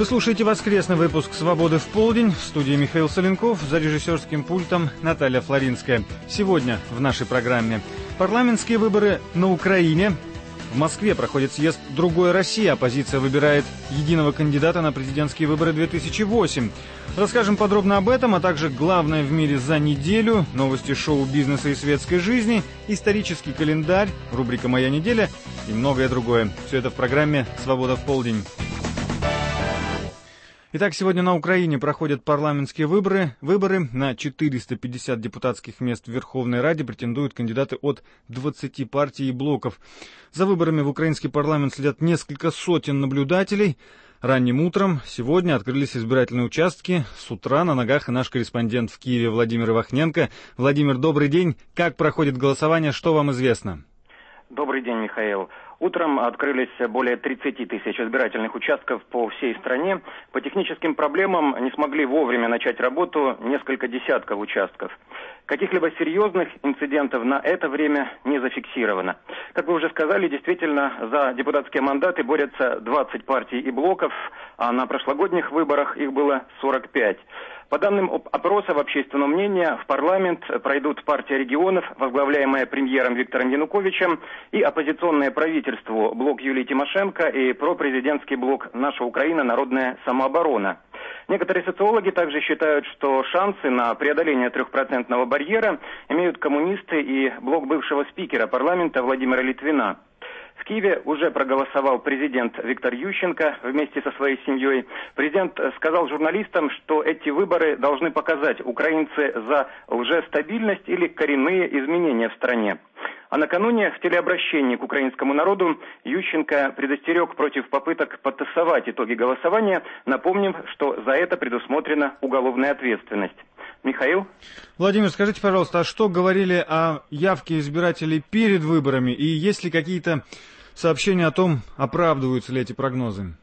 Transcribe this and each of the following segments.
Вы слушаете воскресный выпуск «Свободы в полдень». В студии Михаил Соленков, за режиссерским пультом Наталья Флоринская. Сегодня в нашей программе парламентские выборы на Украине. В Москве проходит съезд «Другой России». Оппозиция выбирает единого кандидата на президентские выборы 2008. Расскажем подробно об этом, а также главное в мире за неделю, новости шоу-бизнеса и светской жизни, исторический календарь, рубрика «Моя неделя» и многое другое. Все это в программе «Свобода в полдень». Итак, сегодня на Украине проходят парламентские выборы. Выборы на 450 депутатских мест в Верховной Раде претендуют кандидаты от 20 партий и блоков. За выборами в украинский парламент следят несколько сотен наблюдателей. Ранним утром сегодня открылись избирательные участки. С утра на ногах и наш корреспондент в Киеве Владимир Ивахненко. Владимир, добрый день. Как проходит голосование? Что вам известно? Добрый день, Михаил. Утром открылись более 30 тысяч избирательных участков по всей стране. По техническим проблемам не смогли вовремя начать работу несколько десятков участков. Каких-либо серьезных инцидентов на это время не зафиксировано. Как вы уже сказали, действительно, за депутатские мандаты борются 20 партий и блоков, а на прошлогодних выборах их было 45. По данным опросов общественного мнения, в парламент пройдут партия регионов, возглавляемая премьером Виктором Януковичем, и оппозиционное правительство, блок Юлии Тимошенко и пропрезидентский блок «Наша Украина. Народная самооборона». Некоторые социологи также считают, что шансы на преодоление 3% барьера имеют коммунисты и блок бывшего спикера парламента Владимира Литвина. В Киеве уже проголосовал президент Виктор Ющенко вместе со своей семьей. Президент сказал журналистам, что эти выборы должны показать, украинцы за лжестабильность или коренные изменения в стране. А накануне в телеобращении к украинскому народу Ющенко предостерег против попыток подтасовать итоги голосования, напомнив, что за это предусмотрена уголовная ответственность. Михаил? Владимир, скажите, пожалуйста, а что говорили о явке избирателей перед выборами? И есть ли какие-то сообщения о том, оправдываются ли эти прогнозы?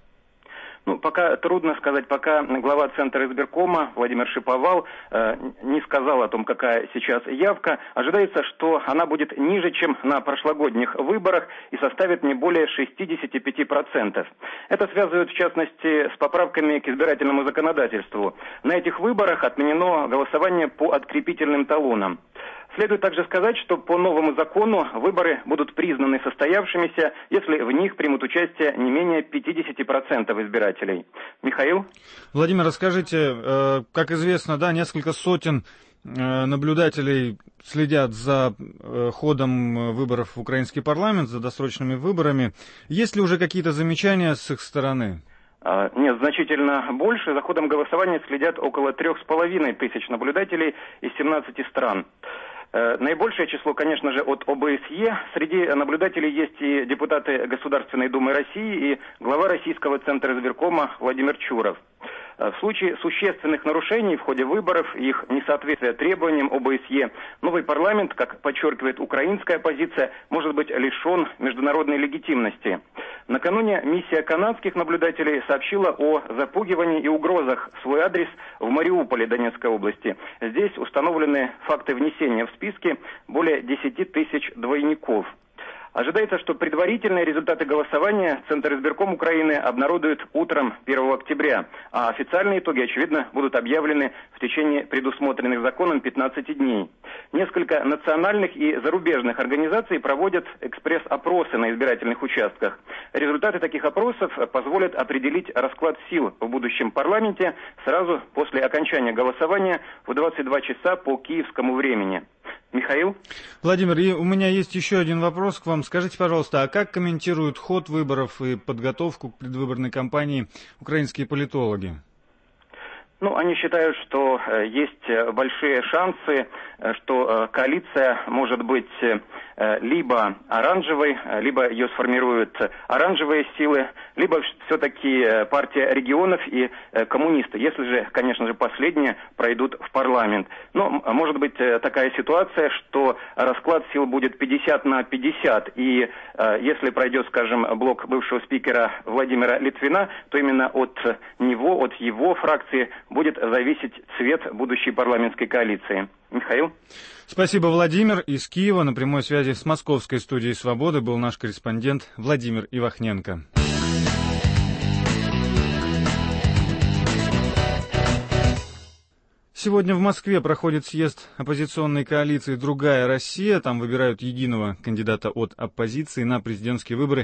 Пока трудно сказать, пока глава Центра избиркома Владимир Шиповал не сказал о том, какая сейчас явка. Ожидается, что она будет ниже, чем на прошлогодних выборах и составит не более 65%. Это связывают, в частности, с поправками к избирательному законодательству. На этих выборах отменено голосование по открепительным талонам. Следует также сказать, что по новому закону выборы будут признаны состоявшимися, если в них примут участие не менее 50% избирателей. Михаил? Владимир, расскажите, как известно, несколько сотен наблюдателей следят за ходом выборов в украинский парламент, за досрочными выборами. Есть ли уже какие-то замечания с их стороны? Нет, значительно больше. За ходом голосования следят около 3500 наблюдателей из 17 стран. Наибольшее число, конечно же, от ОБСЕ. Среди наблюдателей есть и депутаты Государственной Думы России, и глава Российского Центра избиркома Владимир Чуров. В случае существенных нарушений в ходе выборов и их несоответствия требованиям ОБСЕ, новый парламент, как подчеркивает украинская оппозиция, может быть лишен международной легитимности. Накануне миссия канадских наблюдателей сообщила о запугивании и угрозах в свой адрес в Мариуполе Донецкой области. Здесь установлены факты внесения в списки более 10 тысяч двойников. Ожидается, что предварительные результаты голосования Центр избирком Украины обнародует утром 1 октября, а официальные итоги, очевидно, будут объявлены в течение предусмотренных законом 15 дней. Несколько национальных и зарубежных организаций проводят экспресс-опросы на избирательных участках. Результаты таких опросов позволят определить расклад сил в будущем парламенте сразу после окончания голосования в 22 часа по киевскому времени. Михаил? Владимир, и у меня есть еще один вопрос к вам. Скажите, пожалуйста, а как комментируют ход выборов и подготовку к предвыборной кампании украинские политологи? Они считают, что есть большие шансы, что коалиция может быть либо оранжевой, либо ее сформируют оранжевые силы, либо все-таки партия регионов и коммунисты, если же, конечно же, последние пройдут в парламент. Но может быть такая ситуация, что расклад сил будет 50 на 50, и если пройдет, скажем, блок бывшего спикера Владимира Литвина, то именно от него, от его фракции будет зависеть цвет будущей парламентской коалиции. Михаил? Спасибо, Владимир. Из Киева на прямой связи с московской студией «Свободы» был наш корреспондент Владимир Ивахненко. Сегодня в Москве проходит съезд оппозиционной коалиции «Другая Россия». Там выбирают единого кандидата от оппозиции на президентские выборы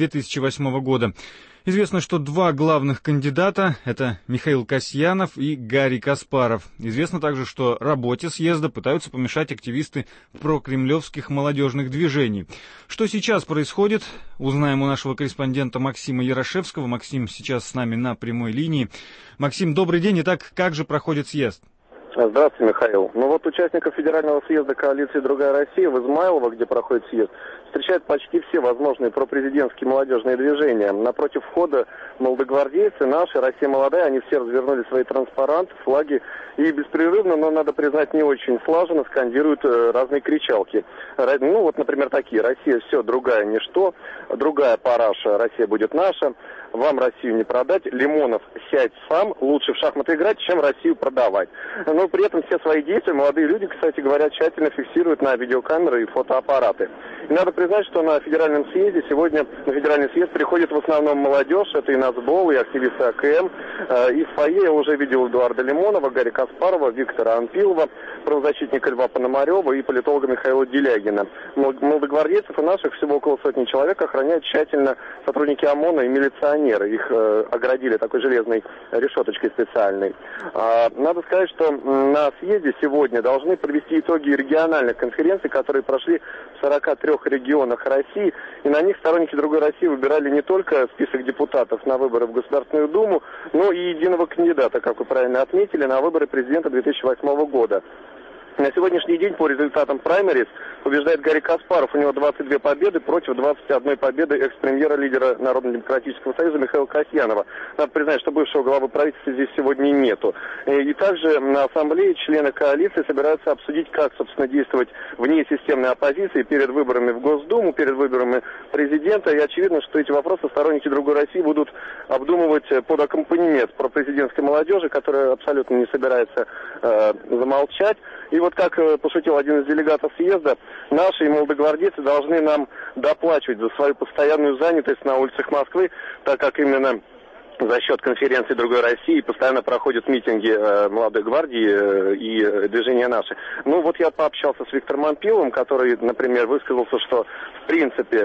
2008 года. Известно, что два главных кандидата – это Михаил Касьянов и Гарри Каспаров. Известно также, что работе съезда пытаются помешать активисты прокремлевских молодежных движений. Что сейчас происходит, узнаем у нашего корреспондента Максима Ярошевского. Максим сейчас с нами на прямой линии. Максим, добрый день. Итак, как же проходит съезд? Здравствуйте, Михаил. Участников федерального съезда коалиции «Другая Россия» в Измайлово, где проходит съезд, встречают почти все возможные пропрезидентские молодежные движения. Напротив входа молодогвардейцы, наши, Россия молодая, они все развернули свои транспаранты, флаги и беспрерывно, но, надо признать, не очень слаженно скандируют разные кричалки. Например, такие: «Россия все, другая ничто», «Другая параша, Россия будет наша», «Вам Россию не продать», «Лимонов, сядь сам, лучше в шахматы играть, чем Россию продавать». Но при этом все свои действия молодые люди, кстати говоря, тщательно фиксируют на видеокамеры и фотоаппараты. И надо признать, что на федеральном съезде сегодня, на федеральный съезд приходит в основном молодежь, это и нацбол, и активисты АКМ. И в фойе я уже видел Эдуарда Лимонова, Гарри Каспарова, Виктора Анпилова, правозащитника Льва Пономарева и политолога Михаила Делягина. Молодогвардейцев и наших всего около сотни человек охраняют тщательно сотрудники ОМОНа и милиционеры. Их оградили такой железной решеточкой специальной. Надо сказать, что на съезде сегодня должны провести итоги региональных конференций, которые прошли в 43 регионах России. И на них сторонники «Другой России» выбирали не только список депутатов на выборы в Государственную Думу, но и единого кандидата, как вы правильно отметили, на выборы президента 2008 года. На сегодняшний день по результатам праймерис побеждает Гарри Каспаров. У него 22 победы против 21 победы экс-премьера, лидера Народно-демократического союза Михаила Касьянова. Надо признать, что бывшего главы правительства здесь сегодня нету. И также на ассамблее члены коалиции собираются обсудить, как, собственно, действовать вне системной оппозиции перед выборами в Госдуму, перед выборами президента. И очевидно, что эти вопросы сторонники «Другой России» будут обдумывать под аккомпанемент пропрезидентской молодежи, которая абсолютно не собирается замолчать. И как пошутил один из делегатов съезда, наши и молодогвардейцы должны нам доплачивать за свою постоянную занятость на улицах Москвы, так как именно за счет конференции «Другой России» постоянно проходят митинги молодой гвардии и движения «Наши». Я пообщался с Виктором Анпиловым, который, например, высказался, что в принципе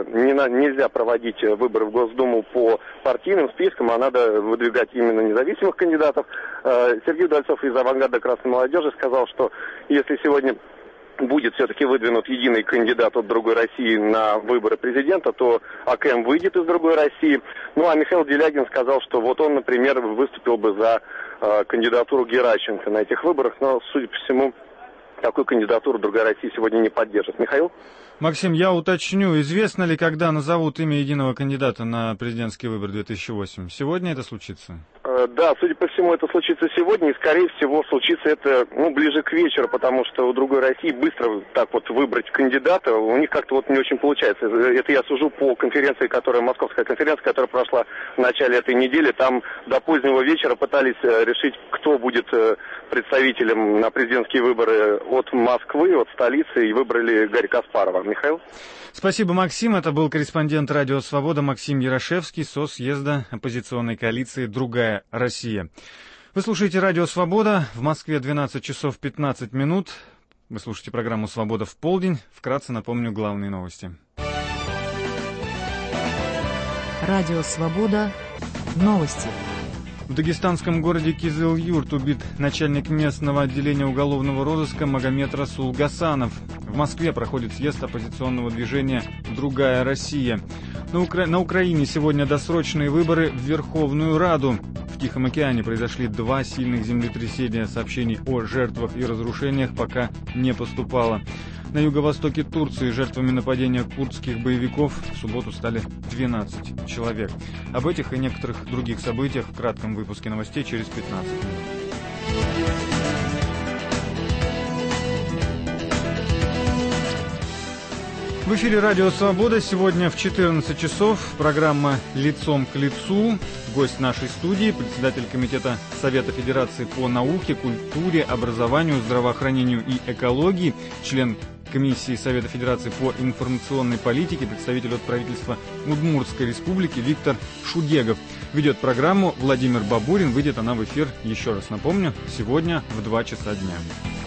нельзя проводить выборы в Госдуму по партийным спискам, а надо выдвигать именно независимых кандидатов. Сергей Удальцов из «Авангарда красной молодежи» сказал, что если сегодня будет все-таки выдвинут единый кандидат от «Другой России» на выборы президента, то АКМ выйдет из «Другой России». А Михаил Делягин сказал, что он, например, выступил бы за кандидатуру Геращенко на этих выборах, но, судя по всему, такую кандидатуру «Другая Россия» сегодня не поддержит. Михаил? Максим, я уточню, известно ли, когда назовут имя единого кандидата на президентский выбор 2008? Сегодня это случится? Да, судя по всему, это случится сегодня, и, скорее всего, случится это ближе к вечеру, потому что у «Другой России» быстро так выбрать кандидата, у них как-то не очень получается. Это я сужу по конференции, московская конференция, которая прошла в начале этой недели. Там до позднего вечера пытались решить, кто будет представителем на президентские выборы от Москвы, от столицы, и выбрали Гарри Каспарова. Михаил? Спасибо, Максим. Это был корреспондент «Радио Свобода» Максим Ярошевский со съезда оппозиционной коалиции «Другая Россия». Вы слушаете «Радио Свобода». В Москве 12 часов 15 минут. Вы слушаете программу «Свобода в полдень». Вкратце напомню главные новости. «Радио Свобода». Новости. В дагестанском городе Кизыл-Юрт убит начальник местного отделения уголовного розыска Магомед Расул Гасанов. В Москве проходит съезд оппозиционного движения «Другая Россия». На Украине сегодня досрочные выборы в Верховную Раду. В Тихом океане произошли 2 сильных землетрясения. Сообщений о жертвах и разрушениях пока не поступало. На юго-востоке Турции жертвами нападения курдских боевиков в субботу стали 12 человек. Об этих и некоторых других событиях в кратком выпуске новостей через 15 минут. В эфире «Радио Свобода». Сегодня в 14 часов программа «Лицом к лицу». Гость нашей студии, председатель Комитета Совета Федерации по науке, культуре, образованию, здравоохранению и экологии, член Комиссии Совета Федерации по информационной политике, представитель от правительства Удмуртской Республики Виктор Шудегов. Ведет программу Владимир Бабурин. Выйдет она в эфир, еще раз напомню, сегодня в 2 часа дня.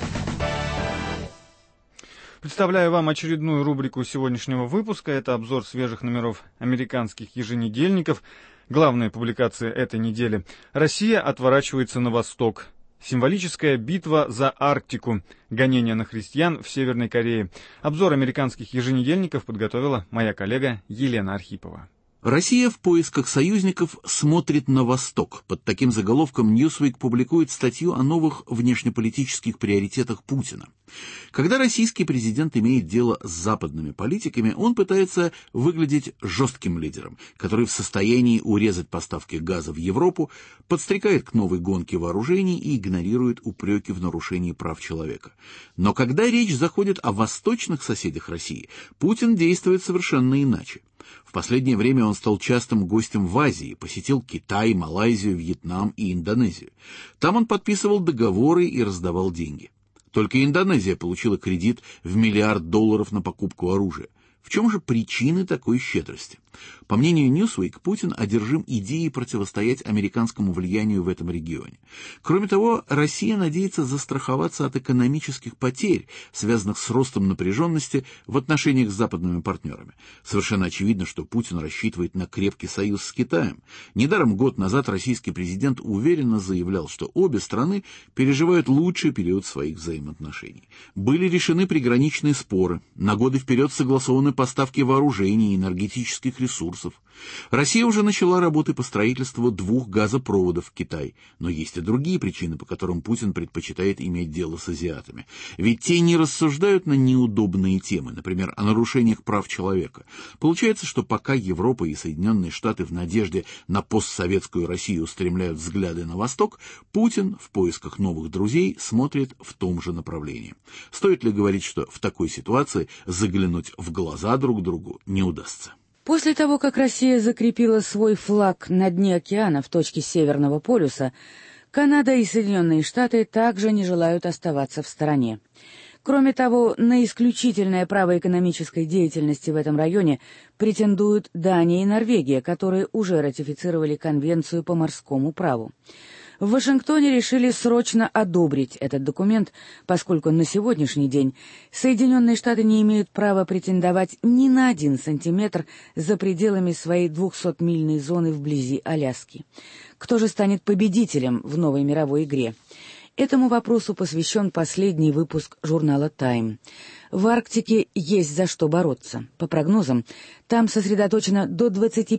Представляю вам очередную рубрику сегодняшнего выпуска. Это обзор свежих номеров американских еженедельников. Главная публикация этой недели. Россия отворачивается на восток. Символическая битва за Арктику. Гонения на христиан в Северной Корее. Обзор американских еженедельников подготовила моя коллега Елена Архипова. Россия в поисках союзников смотрит на восток. Под таким заголовком Newsweek публикует статью о новых внешнеполитических приоритетах Путина. Когда российский президент имеет дело с западными политиками, он пытается выглядеть жестким лидером, который в состоянии урезать поставки газа в Европу, подстрекает к новой гонке вооружений и игнорирует упреки в нарушении прав человека. Но когда речь заходит о восточных соседях России, Путин действует совершенно иначе. В последнее время он стал частым гостем в Азии, посетил Китай, Малайзию, Вьетнам и Индонезию. Там он подписывал договоры и раздавал деньги. Только Индонезия получила кредит в $1 миллиард на покупку оружия. В чем же причины такой щедрости? По мнению Newsweek, Путин одержим идеей противостоять американскому влиянию в этом регионе. Кроме того, Россия надеется застраховаться от экономических потерь, связанных с ростом напряженности в отношениях с западными партнерами. Совершенно очевидно, что Путин рассчитывает на крепкий союз с Китаем. Недаром год назад российский президент уверенно заявлял, что обе страны переживают лучший период своих взаимоотношений. Были решены приграничные споры, на годы вперед согласованы поставки вооружений и энергетических ресурсов. Россия уже начала работы по строительству 2 газопроводов в Китай, но есть и другие причины, по которым Путин предпочитает иметь дело с азиатами. Ведь те не рассуждают на неудобные темы, например, о нарушениях прав человека. Получается, что пока Европа и Соединенные Штаты в надежде на постсоветскую Россию устремляют взгляды на восток, Путин в поисках новых друзей смотрит в том же направлении. Стоит ли говорить, что в такой ситуации заглянуть в глаза друг другу не удастся? После того, как Россия закрепила свой флаг на дне океана в точке Северного полюса, Канада и Соединенные Штаты также не желают оставаться в стороне. Кроме того, на исключительное право экономической деятельности в этом районе претендуют Дания и Норвегия, которые уже ратифицировали Конвенцию по морскому праву. В Вашингтоне решили срочно одобрить этот документ, поскольку на сегодняшний день Соединенные Штаты не имеют права претендовать ни на 1 сантиметр за пределами своей 200-мильной зоны вблизи Аляски. Кто же станет победителем в новой мировой игре? Этому вопросу посвящен последний выпуск журнала «Тайм». В Арктике есть за что бороться. По прогнозам, там сосредоточено до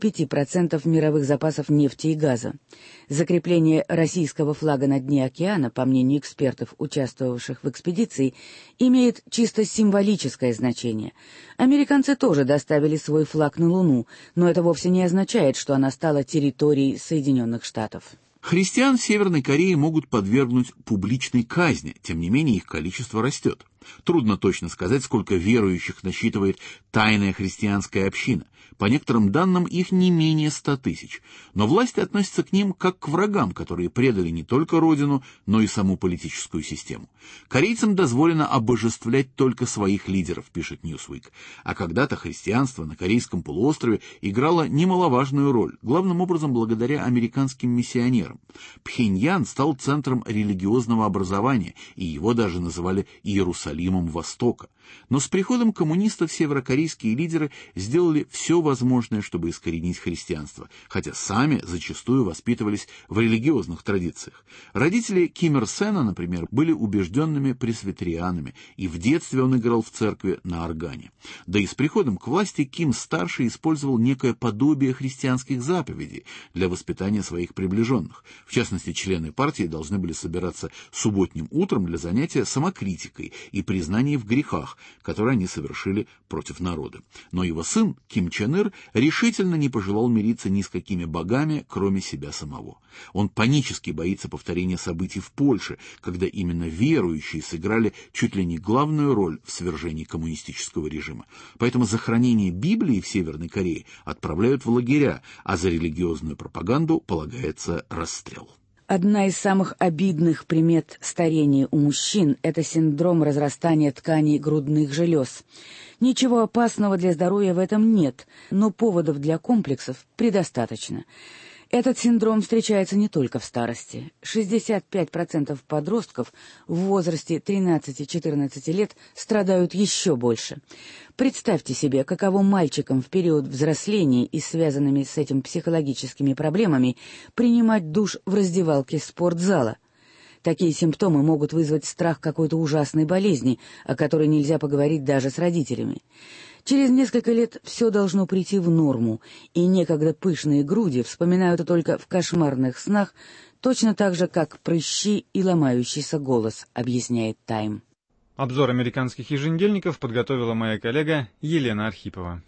25% мировых запасов нефти и газа. Закрепление российского флага на дне океана, по мнению экспертов, участвовавших в экспедиции, имеет чисто символическое значение. Американцы тоже доставили свой флаг на Луну, но это вовсе не означает, что она стала территорией Соединенных Штатов. Христиан в Северной Корее могут подвергнуть публичной казни, тем не менее их количество растет. Трудно точно сказать, сколько верующих насчитывает тайная христианская община. По некоторым данным, их не менее 100 тысяч. Но власти относятся к ним как к врагам, которые предали не только родину, но и саму политическую систему. Корейцам дозволено обожествлять только своих лидеров, пишет Newsweek. А когда-то христианство на Корейском полуострове играло немаловажную роль, главным образом благодаря американским миссионерам. Пхеньян стал центром религиозного образования, и его даже называли Иерусалимом Востока. Но с приходом коммунистов северокорейские лидеры сделали все возможное, чтобы искоренить христианство, хотя сами зачастую воспитывались в религиозных традициях. Родители Ким Ир Сена, например, были убежденными пресвитерианами, и в детстве он играл в церкви на органе. Да и с приходом к власти Ким-старший использовал некое подобие христианских заповедей для воспитания своих приближенных. В частности, члены партии должны были собираться субботним утром для занятия самокритикой и признания в грехах, которые они совершили против народа. Но его сын, Ким Чен Ир, решительно не пожелал мириться ни с какими богами, кроме себя самого. Он панически боится повторения событий в Польше, когда именно верующие сыграли чуть ли не главную роль в свержении коммунистического режима. Поэтому за хранение Библии в Северной Корее отправляют в лагеря, а за религиозную пропаганду полагается расстрел. Одна из самых обидных примет старения у мужчин – это синдром разрастания тканей грудных желез. Ничего опасного для здоровья в этом нет, но поводов для комплексов предостаточно. Этот синдром встречается не только в старости. 65% подростков в возрасте 13-14 лет страдают еще больше. Представьте себе, каково мальчикам в период взросления и связанными с этим психологическими проблемами принимать душ в раздевалке спортзала. Такие симптомы могут вызвать страх какой-то ужасной болезни, о которой нельзя поговорить даже с родителями. Через несколько лет все должно прийти в норму, и некогда пышные груди вспоминают только в кошмарных снах, точно так же, как прыщи и ломающийся голос, объясняет «Тайм». Обзор американских еженедельников подготовила моя коллега Елена Архипова.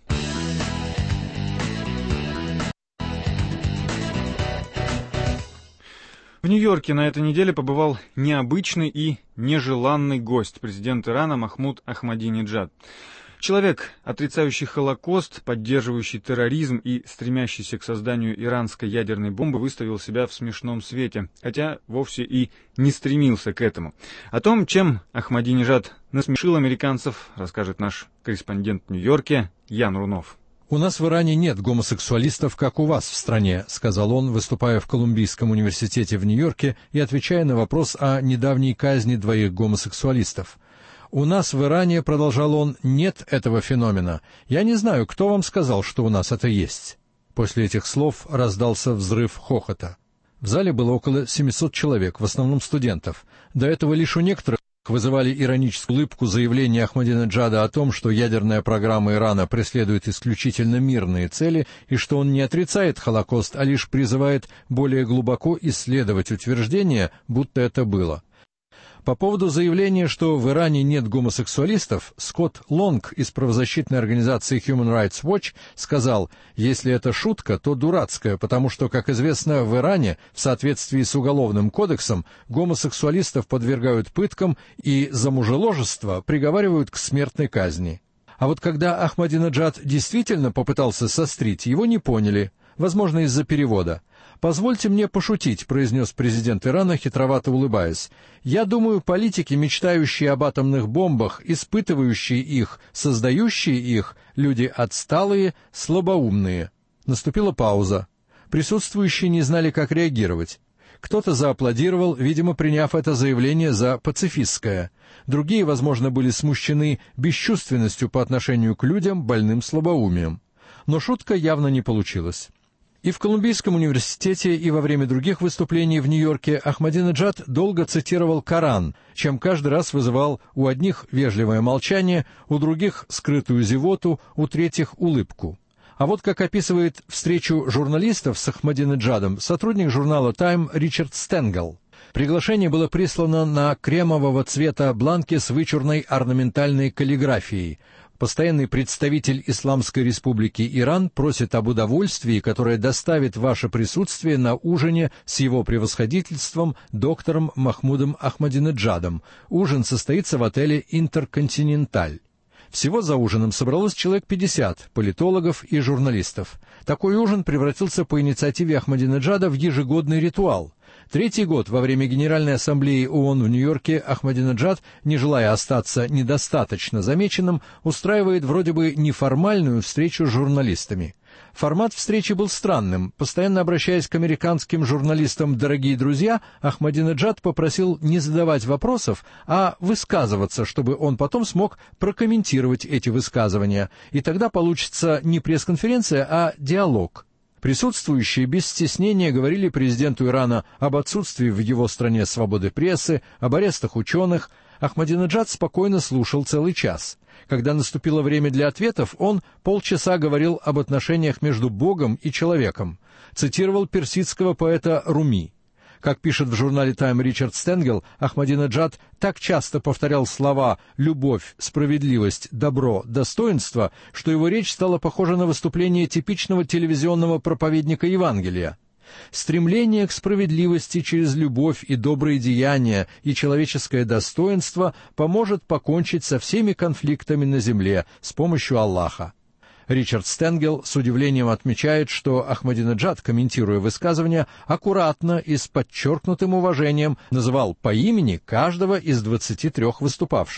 В Нью-Йорке на этой неделе побывал необычный и нежеланный гость, президент Ирана Махмуд Ахмадинеджад. Человек, отрицающий Холокост, поддерживающий терроризм и стремящийся к созданию иранской ядерной бомбы, выставил себя в смешном свете, хотя вовсе и не стремился к этому. О том, чем Ахмадинеджад насмешил американцев, расскажет наш корреспондент в Нью-Йорке Ян Рунов. «У нас в Иране нет гомосексуалистов, как у вас в стране», — сказал он, выступая в Колумбийском университете в Нью-Йорке и отвечая на вопрос о недавней казни 2 гомосексуалистов. «У нас в Иране, — продолжал он, — нет этого феномена. Я не знаю, кто вам сказал, что у нас это есть». После этих слов раздался взрыв хохота. В зале было около 700 человек, в основном студентов. До этого лишь у некоторых вызывали ироническую улыбку заявления Ахмадинеджада о том, что ядерная программа Ирана преследует исключительно мирные цели и что он не отрицает Холокост, а лишь призывает более глубоко исследовать утверждение, будто это было. По поводу заявления, что в Иране нет гомосексуалистов, Скотт Лонг из правозащитной организации Human Rights Watch сказал: «Если это шутка, то дурацкая, потому что, как известно, в Иране, в соответствии с Уголовным кодексом, гомосексуалистов подвергают пыткам и за мужеложество приговаривают к смертной казни». А вот когда Ахмадинеджад действительно попытался сострить, его не поняли, возможно, из-за перевода. «Позвольте мне пошутить», — произнес президент Ирана, хитровато улыбаясь. «Я думаю, политики, мечтающие об атомных бомбах, испытывающие их, создающие их, люди отсталые, слабоумные». Наступила пауза. Присутствующие не знали, как реагировать. Кто-то зааплодировал, видимо, приняв это заявление за пацифистское. Другие, возможно, были смущены бесчувственностью по отношению к людям, больным слабоумием. Но шутка явно не получилась. И в Колумбийском университете, и во время других выступлений в Нью-Йорке Ахмадинеджад долго цитировал Коран, чем каждый раз вызывал у одних вежливое молчание, у других скрытую зевоту, у третьих улыбку. А вот как описывает встречу журналистов с Ахмадинеджадом сотрудник журнала «Тайм» Ричард Стенгел. Приглашение было прислано на кремового цвета бланке с вычурной орнаментальной каллиграфией. Постоянный представитель Исламской Республики Иран просит об удовольствии, которое доставит ваше присутствие на ужине с его превосходительством доктором Махмудом Ахмадинеджадом. Ужин состоится в отеле «Интерконтиненталь». Всего за ужином собралось человек 50 политологов и журналистов. Такой ужин превратился по инициативе Ахмадинеджада в ежегодный ритуал. 3-й год во время Генеральной Ассамблеи ООН в Нью-Йорке Ахмадинеджад, не желая остаться недостаточно замеченным, устраивает вроде бы неформальную встречу с журналистами. Формат встречи был странным. Постоянно обращаясь к американским журналистам «дорогие друзья», Ахмадинеджад попросил не задавать вопросов, а высказываться, чтобы он потом смог прокомментировать эти высказывания. И тогда получится не пресс-конференция, а диалог. Присутствующие без стеснения говорили президенту Ирана об отсутствии в его стране свободы прессы, об арестах ученых. Ахмадинеджад спокойно слушал целый час. Когда наступило время для ответов, он полчаса говорил об отношениях между Богом и человеком. Цитировал персидского поэта Руми. Как пишет в журнале «Тайм» Ричард Стенгел, Ахмадинеджад так часто повторял слова «любовь», «справедливость», «добро», «достоинство», что его речь стала похожа на выступление типичного телевизионного проповедника Евангелия. Стремление к справедливости через любовь и добрые деяния и человеческое достоинство поможет покончить со всеми конфликтами на земле с помощью Аллаха. Ричард Стенгел с удивлением отмечает, что Ахмадинеджад, комментируя высказывания, аккуратно и с подчеркнутым уважением называл по имени каждого из 23 выступавших.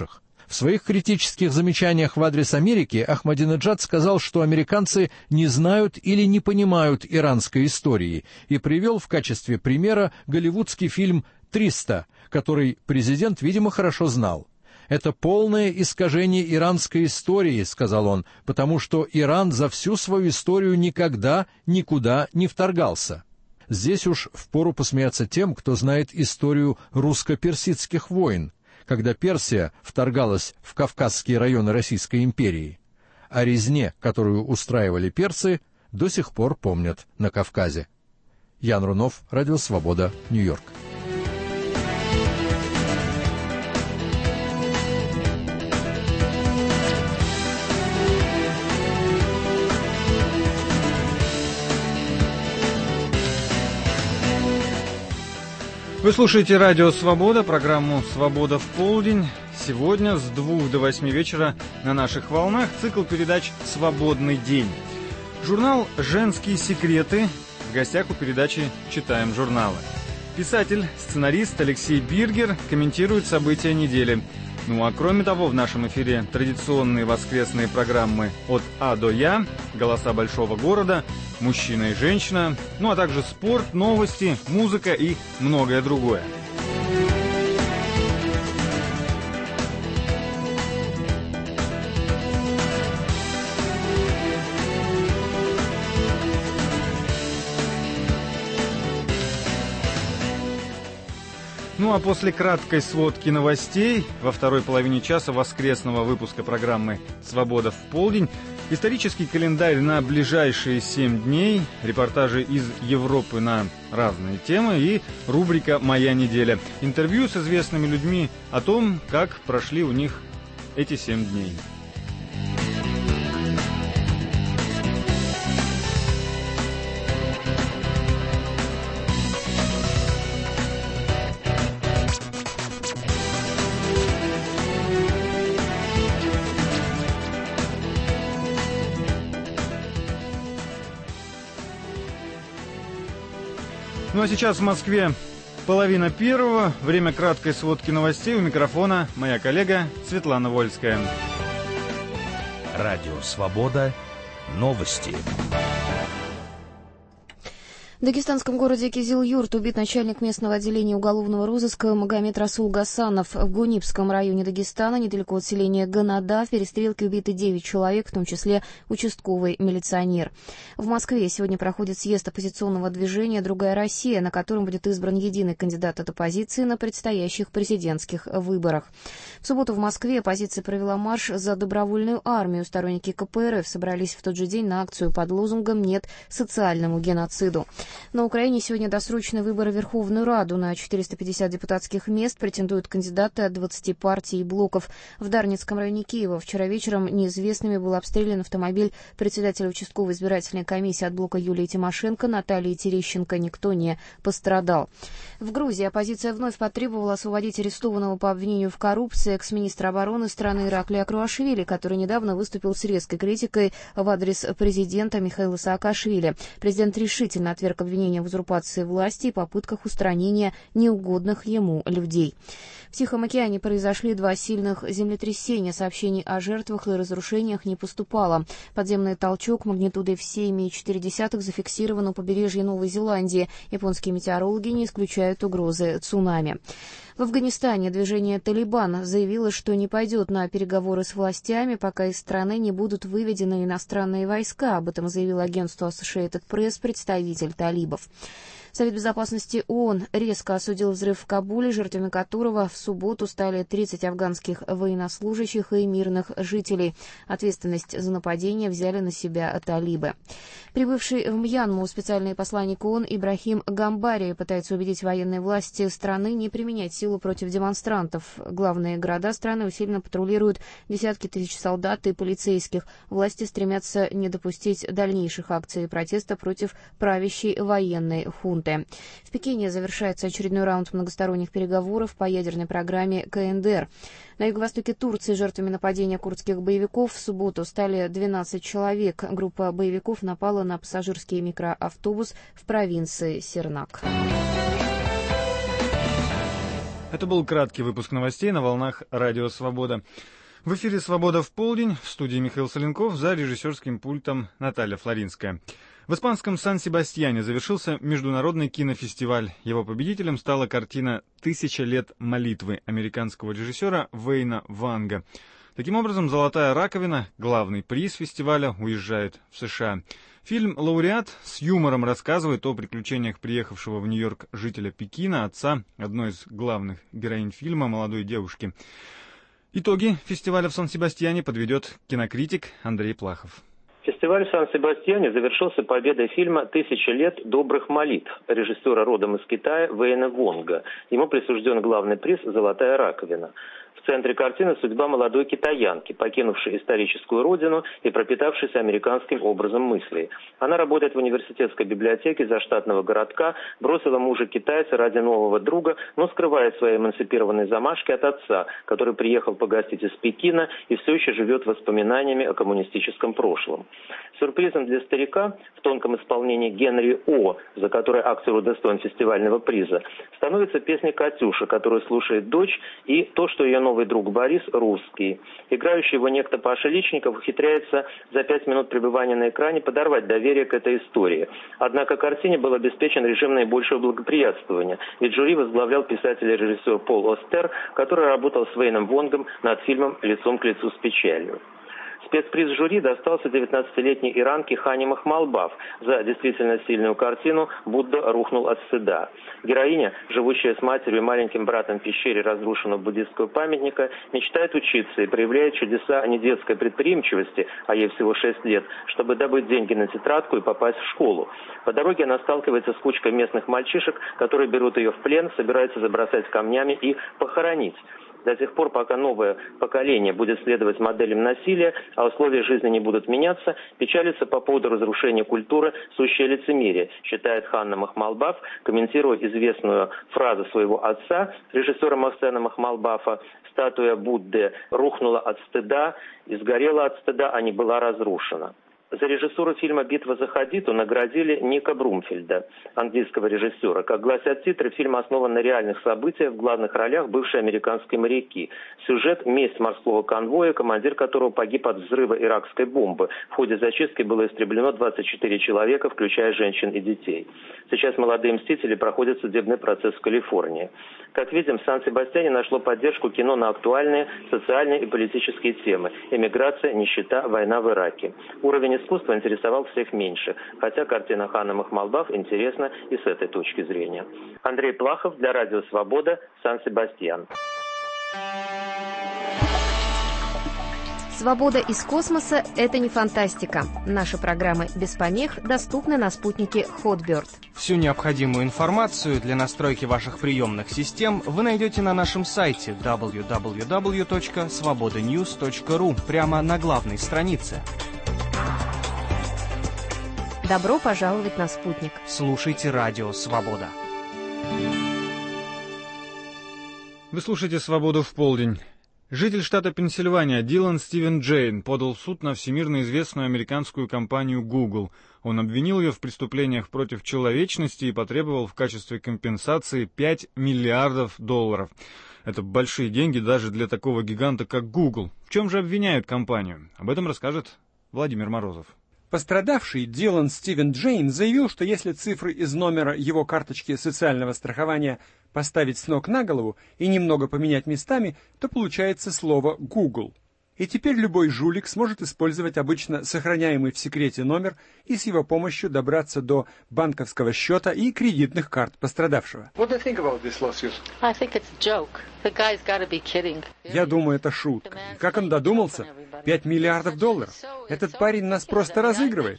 В своих критических замечаниях в адрес Америки Ахмадинеджад сказал, что американцы не знают или не понимают иранской истории, и привел в качестве примера голливудский фильм «300», который президент, видимо, хорошо знал. «Это полное искажение иранской истории», — сказал он, «потому что Иран за всю свою историю никогда никуда не вторгался». Здесь уж впору посмеяться тем, кто знает историю русско-персидских войн, когда Персия вторгалась в Кавказские районы Российской империи. О резне, которую устраивали персы, до сих пор помнят на Кавказе. Ян Рунов, Радио Свобода, Нью-Йорк. Вы слушаете Радио Свобода, программу «Свобода в полдень». Сегодня с 2 до 8 вечера на наших волнах цикл передач «Свободный день». Журнал «Женские секреты». В гостях у передачи «Читаем журналы». Писатель, сценарист Алексей Биргер комментирует события недели. Ну а кроме того, в нашем эфире традиционные воскресные программы «От А до Я», «Голоса большого города», «Мужчина и женщина», ну а также спорт, новости, музыка и многое другое. Ну а после краткой сводки новостей во второй половине часа воскресного выпуска программы «Свобода в полдень» исторический календарь на ближайшие 7 дней, репортажи из Европы на разные темы и рубрика «Моя неделя». Интервью с известными людьми о том, как прошли у них эти 7 дней. Ну а сейчас в Москве 12:30, время краткой сводки новостей. У микрофона моя коллега Светлана Вольская. Радио «Свобода». Новости. В дагестанском городе Кизил-Юрт убит начальник местного отделения уголовного розыска Магомед Расул Гасанов. В Гунипском районе Дагестана, недалеко от селения Ганада, в перестрелке убиты 9 человек, в том числе участковый милиционер. В Москве сегодня проходит съезд оппозиционного движения «Другая Россия», на котором будет избран единый кандидат от оппозиции на предстоящих президентских выборах. В субботу в Москве оппозиция провела марш за добровольную армию. Сторонники КПРФ собрались в тот же день на акцию под лозунгом «Нет социальному геноциду». На Украине сегодня досрочные выборы в Верховную Раду. На 450 депутатских мест претендуют кандидаты от 20 партий и блоков. В Дарницком районе Киева вчера вечером неизвестными был обстрелян автомобиль председателя участковой избирательной комиссии от блока Юлии Тимошенко Натальи Терещенко. Никто не пострадал. В Грузии оппозиция вновь потребовала освободить арестованного по обвинению в коррупции экс-министра обороны страны Ираклия Круашвили, который недавно выступил с резкой критикой в адрес президента Михаила Саакашвили. Президент решительно отверг обвинения в узурпации власти и попытках устранения неугодных ему людей. В Тихом океане произошли 2 сильных землетрясения. Сообщений о жертвах и разрушениях не поступало. Подземный толчок магнитудой в 7,4 зафиксирован у побережья Новой Зеландии. Японские метеорологи не исключают угрозы цунами. В Афганистане движение «Талибан» заявило, что не пойдет на переговоры с властями, пока из страны не будут выведены иностранные войска. Об этом заявил агентству Associated Press представитель талибов. Совет безопасности ООН резко осудил взрыв в Кабуле, жертвами которого в субботу стали 30 афганских военнослужащих и мирных жителей. Ответственность за нападение взяли на себя талибы. Прибывший в Мьянму специальный посланник ООН Ибрахим Гамбари пытается убедить военные власти страны не применять силу против демонстрантов. Главные города страны усиленно патрулируют десятки тысяч солдат и полицейских. Власти стремятся не допустить дальнейших акций протеста против правящей военной хунты. В Пекине завершается очередной раунд многосторонних переговоров по ядерной программе КНДР. На юго-востоке Турции жертвами нападения курдских боевиков в субботу стали 12 человек. Группа боевиков напала на пассажирский микроавтобус в провинции Сернак. Это был краткий выпуск новостей на волнах Радио Свобода. В эфире «Свобода в полдень», в студии Михаил Соленков, за режиссерским пультом Наталья Флоринская. В испанском Сан-Себастьяне завершился международный кинофестиваль. Его победителем стала картина «Тысяча лет молитвы» американского режиссера Вейна Ванга. Таким образом, «Золотая раковина», главный приз фестиваля, уезжает в США. Фильм «Лауреат» с юмором рассказывает о приключениях приехавшего в Нью-Йорк жителя Пекина, отца одной из главных героинь фильма, молодой девушки. Итоги фестиваля в Сан-Себастьяне подведет кинокритик Андрей Плахов. Фестиваль в Сан-Себастьяне завершился победой фильма «Тысяча лет добрых молитв» режиссера родом из Китая Вейна Вонга. Ему присужден главный приз «Золотая раковина». В центре картины судьба молодой китаянки, покинувшей историческую родину и пропитавшейся американским образом мыслей. Она работает в университетской библиотеке заштатного городка, бросила мужа-китайца ради нового друга, но скрывает свои эмансипированные замашки от отца, который приехал погостить из Пекина и все еще живет воспоминаниями о коммунистическом прошлом. Сюрпризом для старика в тонком исполнении Генри О, за которое актер удостоен фестивального приза, становится песня «Катюша», которую слушает дочь, и то, что ее новый друг Борис русский. Играющий его некто Паша Личников ухитряется за 5 минут пребывания на экране подорвать доверие к этой истории. Однако картине был обеспечен режим наибольшего благоприятствования, ведь жюри возглавлял писатель и режиссер Пол Остер, который работал с Вейном Вонгом над фильмом «Лицом к лицу с печалью». Спецприз жюри достался 19-летней иранке Хани Махмалбаф за действительно сильную картину «Будда рухнул от стыда». Героиня, живущая с матерью и маленьким братом в пещере разрушенного буддистского памятника, мечтает учиться и проявляет чудеса не детской предприимчивости, а ей всего 6 лет, чтобы добыть деньги на тетрадку и попасть в школу. По дороге она сталкивается с кучкой местных мальчишек, которые берут ее в плен, собираются забросать камнями и похоронить. До тех пор, пока новое поколение будет следовать моделям насилия, а условия жизни не будут меняться, печалится по поводу разрушения культуры сущее лицемерие, считает Ханна Махмалбаф, комментируя известную фразу своего отца, режиссера Мохсена Махмалбафа: «Статуя Будды рухнула от стыда и сгорела от стыда, а не была разрушена». За режиссуру фильма «Битва за Хадиту» наградили Ника Брумфельда, английского режиссера. Как гласят титры, фильм основан на реальных событиях, в главных ролях бывшие американские моряки. Сюжет – месть морского конвоя, командир которого погиб от взрыва иракской бомбы. В ходе зачистки было истреблено 24 человека, включая женщин и детей. Сейчас молодые мстители проходят судебный процесс в Калифорнии. Как видим, в Сан-Себастьяне нашло поддержку кино на актуальные социальные и политические темы – эмиграция, нищета, война в Ираке. Уровень искусства интересовал всех меньше, хотя картина Ханны Махмалбаф интересна и с этой точки зрения. Андрей Плахов для Радио Свобода, Сан-Себастьян. Свобода из космоса – это не фантастика. Наши программы без помех доступны на спутнике Hotbird. Всю необходимую информацию для настройки ваших приемных систем вы найдете на нашем сайте www.svobodanews.ru прямо на главной странице. Добро пожаловать на спутник. Слушайте Радио Свобода. Вы слушаете «Свободу в полдень». Житель штата Пенсильвания Дилан Стивен Джейн подал в суд на всемирно известную американскую компанию Google. Он обвинил ее в преступлениях против человечности и потребовал в качестве компенсации $5 миллиардов. Это большие деньги даже для такого гиганта, как Google. В чем же обвиняют компанию? Об этом расскажет Владимир Морозов. Пострадавший Дилан Стивен Джейн заявил, что если цифры из номера его карточки социального страхования поставить с ног на голову и немного поменять местами, то получается слово «Google». И теперь любой жулик сможет использовать обычно сохраняемый в секрете номер и с его помощью добраться до банковского счета и кредитных карт пострадавшего. Я думаю, это шутка. Как он додумался? $5 миллиардов. Этот парень нас просто разыгрывает.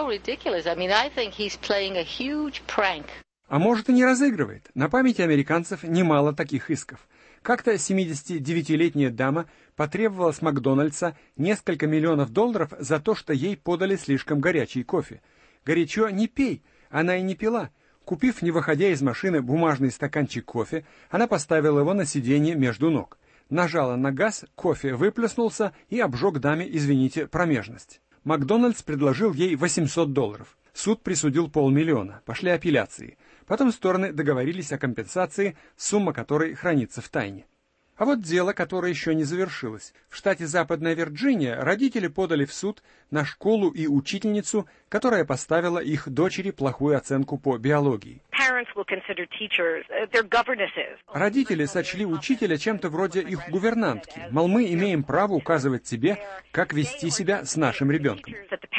А может, и не разыгрывает. На памяти американцев немало таких исков. Как-то 79-летняя дама потребовала с Макдональдса несколько миллионов долларов за то, что ей подали слишком горячий кофе. Горячо не пей, она и не пила. Купив, не выходя из машины, бумажный стаканчик кофе, она поставила его на сиденье между ног. Нажала на газ, кофе выплеснулся и обжег даме, извините, промежность. Макдональдс предложил ей $800. Суд присудил $500 000. Пошли апелляции. Потом стороны договорились о компенсации, сумма которой хранится в тайне. А вот дело, которое еще не завершилось. В штате Западная Вирджиния родители подали в суд на школу и учительницу, которая поставила их дочери плохую оценку по биологии. Родители сочли учителя чем-то вроде их гувернантки. Мол, мы имеем право указывать тебе, как вести себя с нашим ребенком.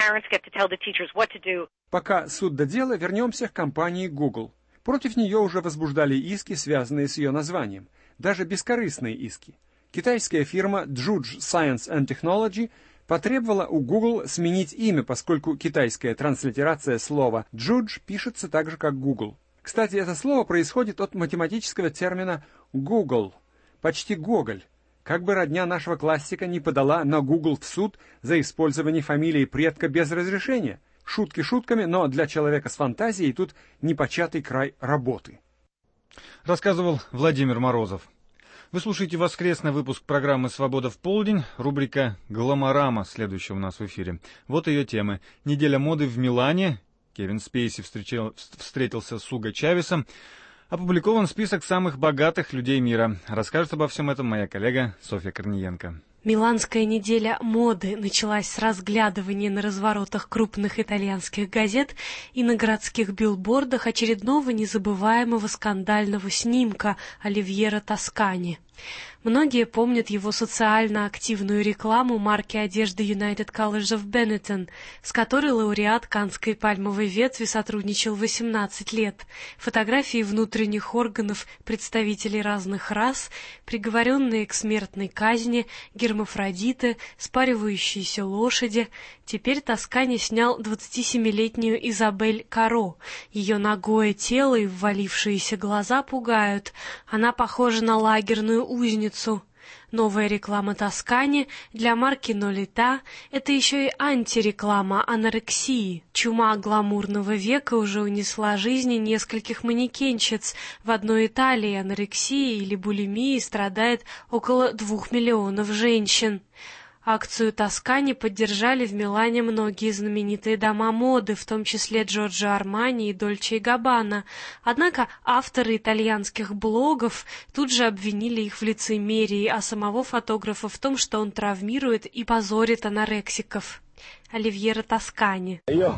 Пока суд до дела, вернемся к компании Google. Против нее уже возбуждали иски, связанные с ее названием. Даже бескорыстные иски. Китайская фирма Juge Science and Technology потребовала у Google сменить имя, поскольку китайская транслитерация слова «Juge» пишется так же, как Google. Кстати, это слово происходит от математического термина «Google», почти «Гоголь». Как бы родня нашего классика не подала на Google в суд за использование фамилии предка без разрешения. Шутки шутками, но для человека с фантазией тут непочатый край работы. Рассказывал Владимир Морозов. Вы слушаете воскресный выпуск программы «Свобода в полдень», рубрика «Гламорама», следующая у нас в эфире. Вот ее темы. Неделя моды в Милане. Кевин Спейси встретился с Уго Чавесом. Опубликован список самых богатых людей мира. Расскажет обо всем этом моя коллега Софья Корниенко. Миланская неделя моды началась с разглядывания на разворотах крупных итальянских газет и на городских билбордах очередного незабываемого скандального снимка Оливьера Тоскани. Многие помнят его социально активную рекламу марки одежды United Colors of Benetton, с которой лауреат Каннской пальмовой ветви сотрудничал 18 лет. Фотографии внутренних органов представителей разных рас, приговоренные к смертной казни, гермафродиты, спаривающиеся лошади. Теперь Тоскани снял 27-летнюю Изабель Каро. Ее нагое тело и ввалившиеся глаза пугают. Она похожа на лагерную узницу. Новая реклама Тоскани для марки Нолита — это еще и антиреклама анорексии. Чума гламурного века уже унесла жизни нескольких манекенщиц. В одной Италии анорексией или булимией страдает около 2 миллионов женщин. Акцию Тоскани поддержали в Милане многие знаменитые дома моды, в том числе Джорджо Армани и Дольче и Габбана. Однако авторы итальянских блогов тут же обвинили их в лицемерии, а самого фотографа в том, что он травмирует и позорит анорексиков. Оливьера Тоскани. Я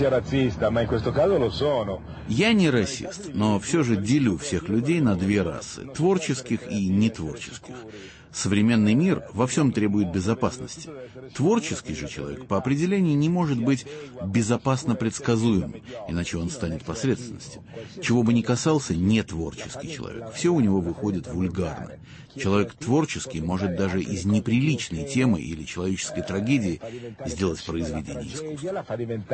не расист, но все же делю всех людей на две расы – творческих и нетворческих. Современный мир во всем требует безопасности. Творческий же человек по определению не может быть безопасно предсказуемым, иначе он станет посредственностью. Чего бы ни касался нетворческий человек, все у него выходит вульгарно. Человек творческий может даже из неприличной темы или человеческой трагедии сделать произведение искусства.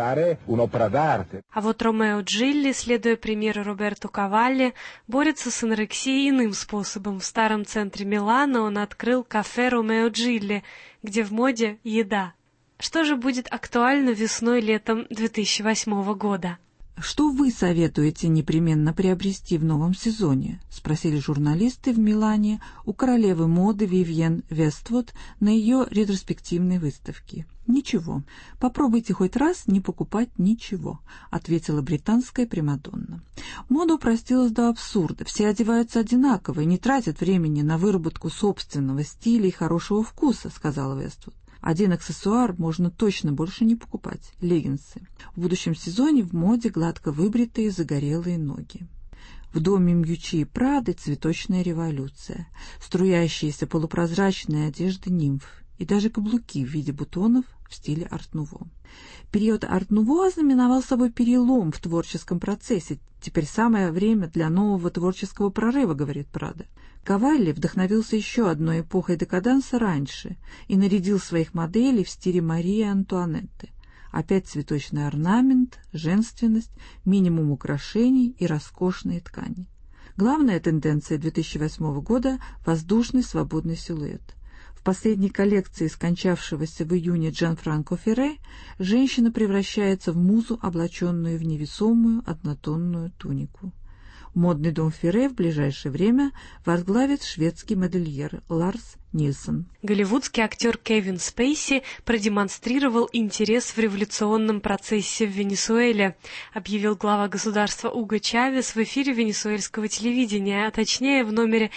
А вот Ромео Джилли, следуя примеру Роберто Кавалли, борется с анорексией иным способом. В старом центре Милана он открыл кафе Ромео Джилли, где в моде еда. Что же будет актуально весной-летом 2008 года? «Что вы советуете непременно приобрести в новом сезоне?» — спросили журналисты в Милане у королевы моды Вивьен Вествуд на ее ретроспективной выставке. «Ничего. Попробуйте хоть раз не покупать ничего», — ответила британская примадонна. «Мода упростилась до абсурда. Все одеваются одинаково и не тратят времени на выработку собственного стиля и хорошего вкуса», — сказала Вествуд. Один аксессуар можно точно больше не покупать – леггинсы. В будущем сезоне в моде гладко выбритые загорелые ноги. В доме Мьючи и Прады цветочная революция, струящиеся полупрозрачные одежды нимф и даже каблуки в виде бутонов в стиле арт-нуво. Период арт-нуво ознаменовал собой перелом в творческом процессе. Теперь самое время для нового творческого прорыва, говорит Прада. Кавалли вдохновился еще одной эпохой декаданса раньше и нарядил своих моделей в стиле Марии Антуанетты. Опять цветочный орнамент, женственность, минимум украшений и роскошные ткани. Главная тенденция 2008 года – воздушный свободный силуэт. В последней коллекции скончавшегося в июне Джанфранко Ферре женщина превращается в музу, облаченную в невесомую однотонную тунику. Модный дом Ферре в ближайшее время возглавит шведский модельер Ларс Нильсон. Голливудский актер Кевин Спейси продемонстрировал интерес в революционном процессе в Венесуэле, объявил глава государства Уго Чавес в эфире венесуэльского телевидения, а точнее в номере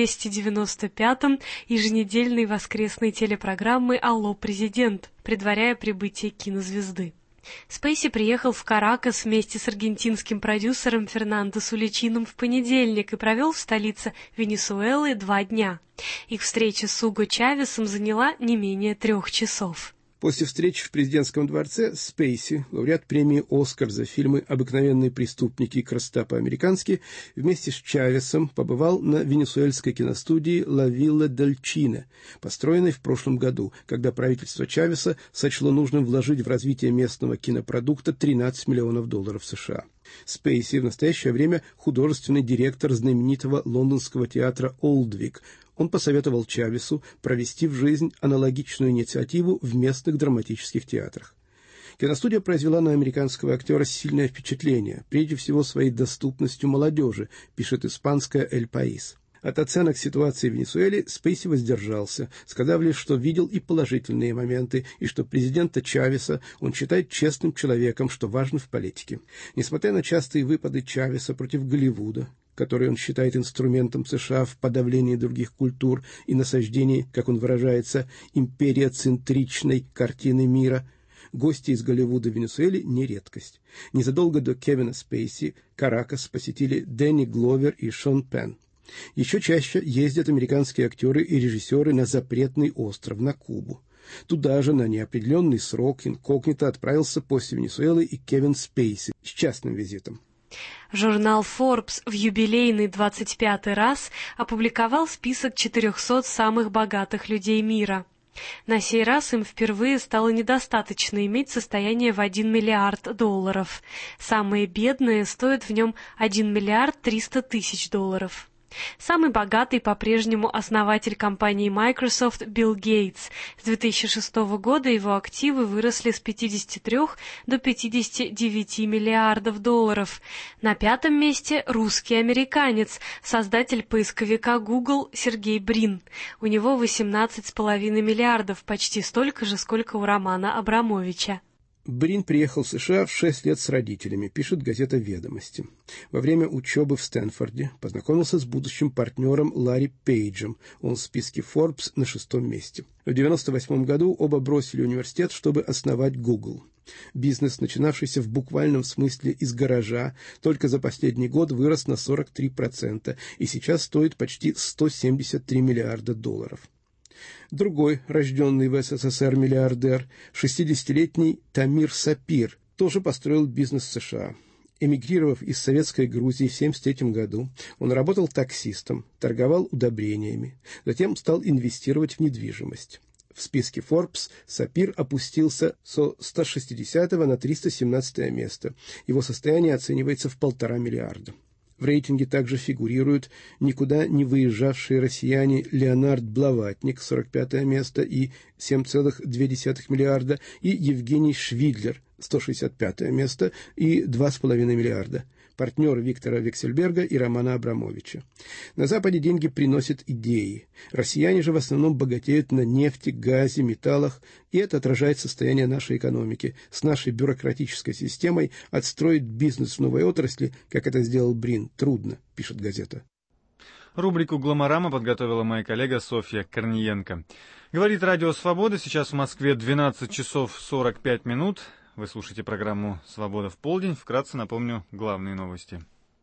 295 еженедельной воскресной телепрограммы «Алло, президент», предваряя прибытие кинозвезды. Спейси приехал в Каракас вместе с аргентинским продюсером Фернандо Суличином в понедельник и провел в столице Венесуэлы 2 дня. Их встреча с Уго Чавесом заняла не менее 3 часов. После встречи в президентском дворце Спейси, лауреат премии «Оскар» за фильмы «Обыкновенные преступники» и «Красота по-американски», вместе с Чавесом побывал на венесуэльской киностудии «Ла Вилла дель Чине», построенной в прошлом году, когда правительство Чавеса сочло нужным вложить в развитие местного кинопродукта $13 миллионов США. Спейси в настоящее время художественный директор знаменитого лондонского театра «Олдвик». Он посоветовал Чавесу провести в жизнь аналогичную инициативу в местных драматических театрах. Киностудия произвела на американского актера сильное впечатление, прежде всего своей доступностью молодежи, пишет испанская «Эль Паис». От оценок ситуации в Венесуэле Спейси воздержался, сказав лишь, что видел и положительные моменты, и что президента Чавеса он считает честным человеком, что важно в политике. Несмотря на частые выпады Чавеса против Голливуда, который он считает инструментом США в подавлении других культур и насаждении, как он выражается, империоцентричной картины мира, гости из Голливуда в Венесуэле не редкость. Незадолго до Кевина Спейси Каракас посетили Дэнни Гловер и Шон Пенн. Еще чаще ездят американские актеры и режиссеры на запретный остров, на Кубу. Туда же на неопределенный срок инкогнито отправился после Венесуэлы и Кевин Спейси с частным визитом. Журнал Forbes в юбилейный 25-й раз опубликовал список 400 самых богатых людей мира. На сей раз им впервые стало недостаточно иметь состояние в $1 миллиард. Самые бедные стоят в нем $1 миллиард 300 тысяч. Самый богатый по-прежнему основатель компании Microsoft Билл Гейтс. С 2006 года его активы выросли с 53 до 59 миллиардов долларов. На 5-м месте русский американец, создатель поисковика Google Сергей Брин. У него 18,5 миллиардов, почти столько же, сколько у Романа Абрамовича. Брин приехал в США в 6 лет с родителями, пишет газета «Ведомости». Во время учебы в Стэнфорде познакомился с будущим партнером Ларри Пейджем, он в списке Forbes на 6-м месте. В 1998 году оба бросили университет, чтобы основать Google. Бизнес, начинавшийся в буквальном смысле из гаража, только за последний год вырос на 43% и сейчас стоит почти $173 миллиарда. Другой, рожденный в СССР миллиардер, 60-летний Тамир Сапир, тоже построил бизнес в США. Эмигрировав из советской Грузии в 1973 году, он работал таксистом, торговал удобрениями, затем стал инвестировать в недвижимость. В списке Forbes Сапир опустился со 160 на 317 место. Его состояние оценивается в $1,5 миллиарда. В рейтинге также фигурируют никуда не выезжавшие россияне Леонард Блаватник, 45 место и 7,2 миллиарда, и Евгений Швидлер, 165 место и 2,5 миллиарда. Партнеры Виктора Вексельберга и Романа Абрамовича. На Западе деньги приносят идеи. Россияне же в основном богатеют на нефти, газе, металлах, и это отражает состояние нашей экономики. С нашей бюрократической системой отстроить бизнес в новой отрасли, как это сделал Брин, трудно, пишет газета. Рубрику «Гломорама» подготовила моя коллега Софья Корниенко. Говорит Радио Свобода, сейчас в Москве 12 часов 45 минут. Вы слушаете программу «Свобода в полдень». Вкратце напомню главные новости.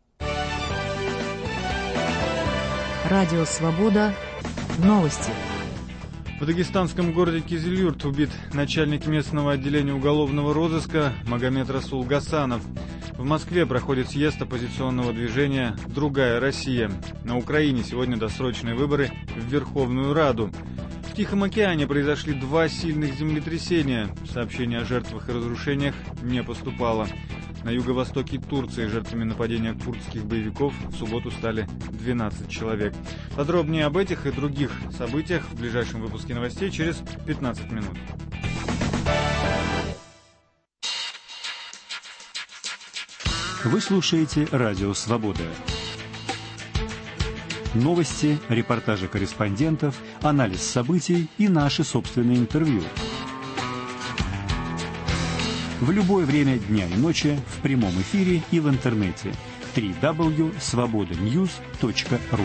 Радио «Свобода». Новости. В дагестанском городе Кизилюрт убит начальник местного отделения уголовного розыска Магомед Расул Гасанов. В Москве проходит съезд оппозиционного движения «Другая Россия». На Украине сегодня досрочные выборы в Верховную Раду. В Тихом океане произошли 2 сильных землетрясения. Сообщений о жертвах и разрушениях не поступало. На юго-востоке Турции жертвами нападения курдских боевиков в субботу стали 12 человек. Подробнее об этих и других событиях в ближайшем выпуске новостей через 15 минут. Вы слушаете «Радио Свобода». Новости, репортажи корреспондентов, анализ событий и наши собственные интервью. В любое время дня и ночи в прямом эфире и в интернете. www.svobodanews.ru.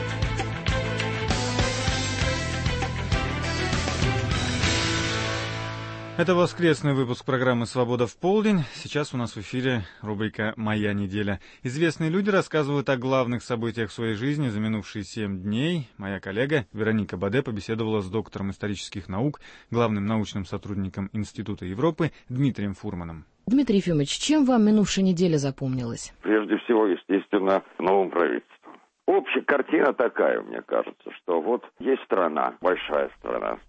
Это воскресный выпуск программы «Свобода в полдень». Сейчас у нас в эфире рубрика «Моя неделя». Известные люди рассказывают о главных событиях в своей жизни за минувшие 7 дней. Моя коллега Вероника Баде побеседовала с доктором исторических наук, главным научным сотрудником Института Европы Дмитрием Фурманом. Дмитрий Ефимович, чем вам минувшая неделя запомнилась? Прежде всего, естественно, новым правительством. Общая картина такая, мне кажется, что вот есть страна, большая страна,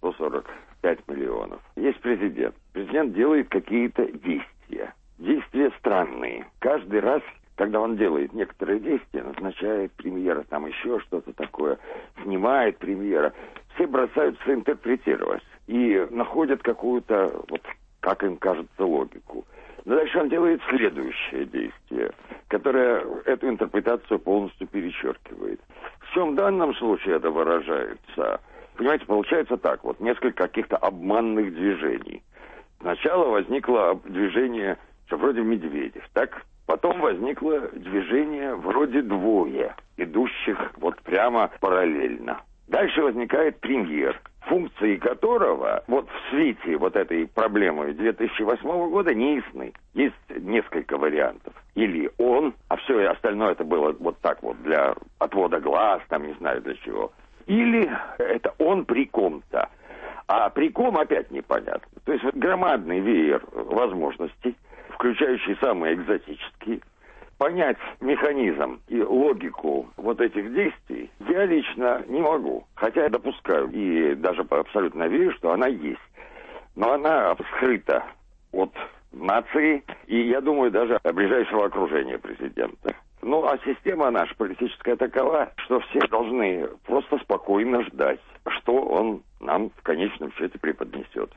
145 миллионов. Есть президент. Президент делает какие-то действия. Действия странные. Каждый раз, когда он делает некоторые действия, назначает премьера, там еще что-то такое, снимает премьера, все бросаются интерпретировать и находят какую-то, вот как им кажется, логику. Но дальше он делает следующее действие, которое эту интерпретацию полностью перечеркивает. В чем в данном случае это выражается? Понимаете, получается так, вот несколько каких-то обманных движений. Сначала возникло движение, что вроде Медведев, так? Потом возникло движение вроде двое, идущих вот прямо параллельно. Дальше возникает премьер, функции которого вот в свете вот этой проблемы 2008 года не ясны. Есть несколько вариантов. Или он, а все остальное это было вот так вот для отвода глаз, там не знаю для чего. Или это он при ком-то. А при ком опять непонятно. То есть вот громадный веер возможностей, включающий самые экзотические. Понять механизм и логику вот этих действий я лично не могу. Хотя я допускаю и даже абсолютно верю, что она есть. Но она скрыта от нации и, я думаю, даже ближайшего окружения президента. Ну, а система наша политическая такова, что все должны просто спокойно ждать, что он нам в конечном счете преподнесет.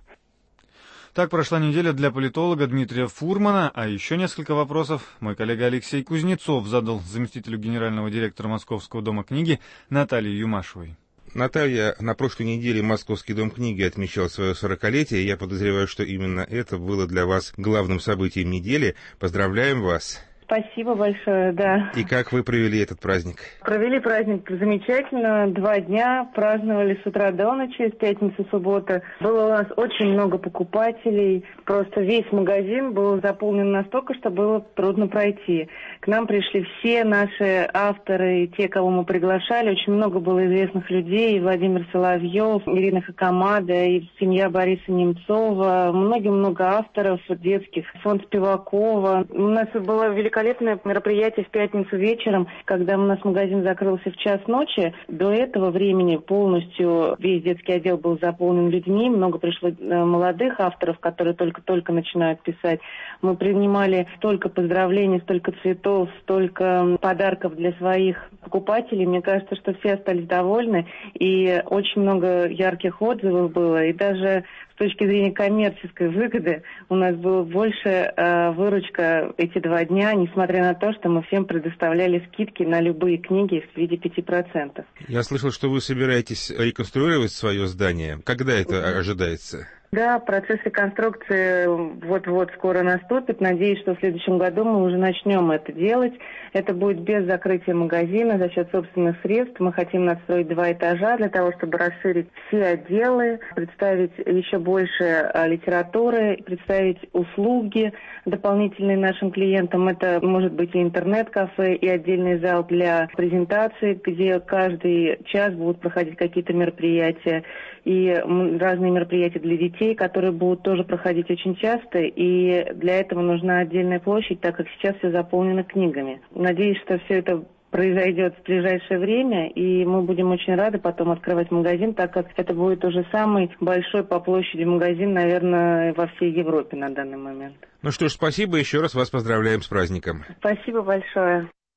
Так прошла неделя для политолога Дмитрия Фурмана, а еще несколько вопросов мой коллега Алексей Кузнецов задал заместителю генерального директора Московского дома книги Наталье Юмашевой. Наталья, на прошлой неделе Московский дом книги отмечал свое 40-летие, и я подозреваю, что именно это было для вас главным событием недели. Поздравляем вас! Спасибо большое, да. И как вы провели этот праздник? Провели праздник замечательно. 2 дня праздновали с утра до ночи, с пятницы, суббота. Было у нас очень много покупателей. Просто весь магазин был заполнен настолько, что было трудно пройти. К нам пришли все наши авторы, те, кого мы приглашали. Очень много было известных людей. И Владимир Соловьев, Ирина Хакамада, и семья Бориса Немцова. Много авторов детских. Фонд Спивакова. У нас было великолепное мероприятие в пятницу вечером, когда у нас магазин закрылся в 1:00 ночи. До этого времени полностью весь детский отдел был заполнен людьми. Много пришло молодых авторов, которые только начинают писать. Мы принимали столько поздравлений, столько цветов, столько подарков для своих покупателей. Мне кажется, что все остались довольны. И очень много ярких отзывов было. И даже с точки зрения коммерческой выгоды у нас было больше выручка эти 2 дня, несмотря на то, что мы всем предоставляли скидки на любые книги в виде 5%. Я слышал, что вы собираетесь реконструировать свое здание. Когда это ожидается? Да, процесс реконструкции вот-вот скоро наступит. Надеюсь, что в следующем году мы уже начнем это делать. Это будет без закрытия магазина, за счет собственных средств. Мы хотим настроить 2 этажа для того, чтобы расширить все отделы, представить еще больше литературы, представить услуги дополнительные нашим клиентам. Это может быть и интернет-кафе, и отдельный зал для презентаций, где каждый час будут проходить какие-то мероприятия, и разные мероприятия для детей, которые будут тоже проходить очень часто, и для этого нужна отдельная площадь, так как сейчас все заполнено книгами. Надеюсь, что все это произойдет в ближайшее время, и мы будем очень рады потом открывать магазин, так как это будет уже самый большой по площади магазин, наверное, во всей Европе на данный момент. Ну что ж, спасибо, еще раз вас поздравляем с праздником. Спасибо большое.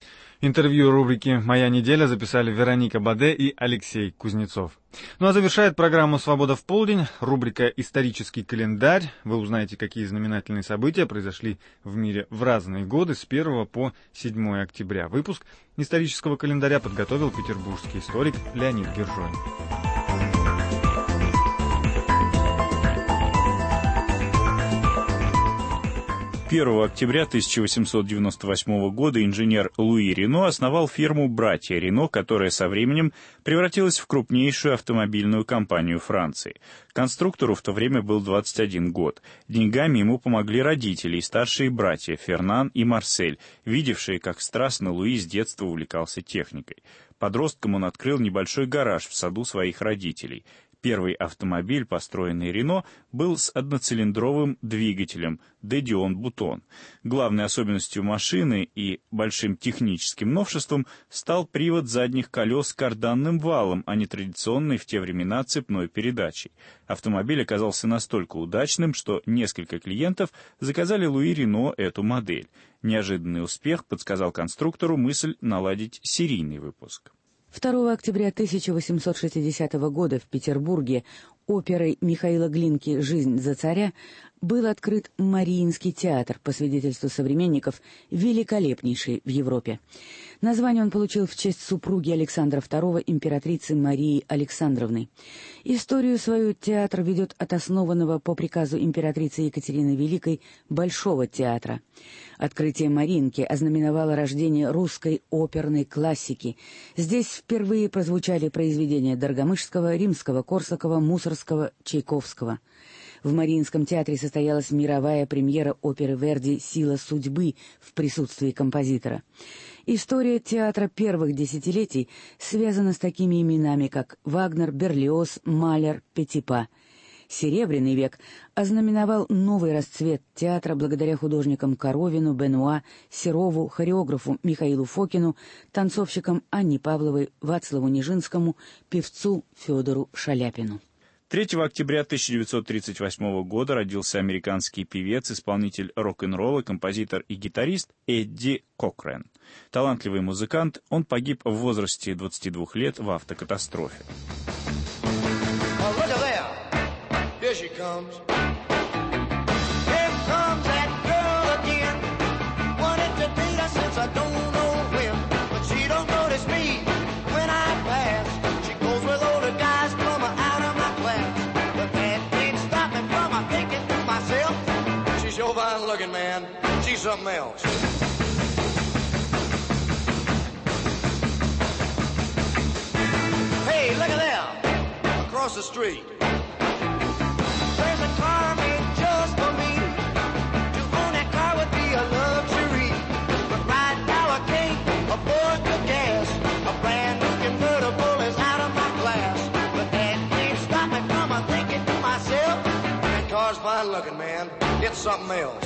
Интервью рубрики «Моя неделя» записали Вероника Баде и Алексей Кузнецов. Ну а завершает программу «Свобода в полдень» рубрика «Исторический календарь». Вы узнаете, какие знаменательные события произошли в мире в разные годы с 1 по 7 октября. Выпуск исторического календаря подготовил петербургский историк Леонид Гержонь. 1 октября 1898 года инженер Луи Рено основал фирму «Братья Рено», которая со временем превратилась в крупнейшую автомобильную компанию Франции. Конструктору в то время был 21 год. Деньгами ему помогли родители и старшие братья Фернан и Марсель, видевшие, как страстно Луи с детства увлекался техникой. Подростком он открыл небольшой гараж в саду своих родителей. Первый автомобиль, построенный Рено, был с одноцилиндровым двигателем «Де Дион Бутон». Главной особенностью машины и большим техническим новшеством стал привод задних колес с карданным валом, а не традиционной в те времена цепной передачей. Автомобиль оказался настолько удачным, что несколько клиентов заказали Луи Рено эту модель. Неожиданный успех подсказал конструктору мысль наладить серийный выпуск. 2 октября 1860 года в Петербурге оперой Михаила Глинки «Жизнь за царя» был открыт Мариинский театр, по свидетельству современников, великолепнейший в Европе. Название он получил в честь супруги Александра II, императрицы Марии Александровны. Историю свою театр ведет от основанного по приказу императрицы Екатерины Великой Большого театра. Открытие Мариинки ознаменовало рождение русской оперной классики. Здесь впервые прозвучали произведения Доргомышского, Римского-Корсакова, Мусоргского, Чайковского. В Мариинском театре состоялась мировая премьера оперы Верди «Сила судьбы» в присутствии композитора. История театра первых десятилетий связана с такими именами, как Вагнер, Берлиоз, Малер, Петипа. Серебряный век ознаменовал новый расцвет театра благодаря художникам Коровину, Бенуа, Серову, хореографу Михаилу Фокину, танцовщикам Анне Павловой, Вацлаву Нижинскому, певцу Федору Шаляпину. 3 октября 1938 года родился американский певец, исполнитель рок-н-ролла, композитор и гитарист Эдди Кокрен. Талантливый музыкант, он погиб в возрасте 22 лет в автокатастрофе. Looking man, she's something else. Hey, look at there, across the street. There's a car made just for me. To own that car would be a luxury. But right now I can't afford the gas. A brand new convertible is out of my class. But that can't stop me from thinking to myself, that car's fine looking, man. It's something else.